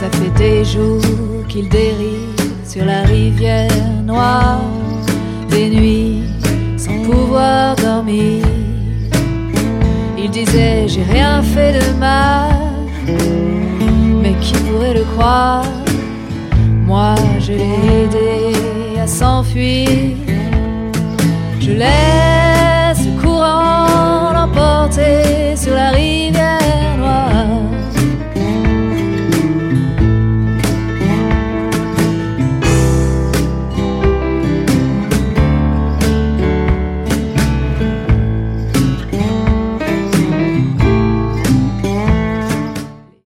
Ça fait des jours qu'il dérive sur la rivière noire, des nuits sans pouvoir dormir. Il disait j'ai rien fait de mal, mais qui pourrait le croire? Moi je l'ai aidé à s'enfuir, je l'ai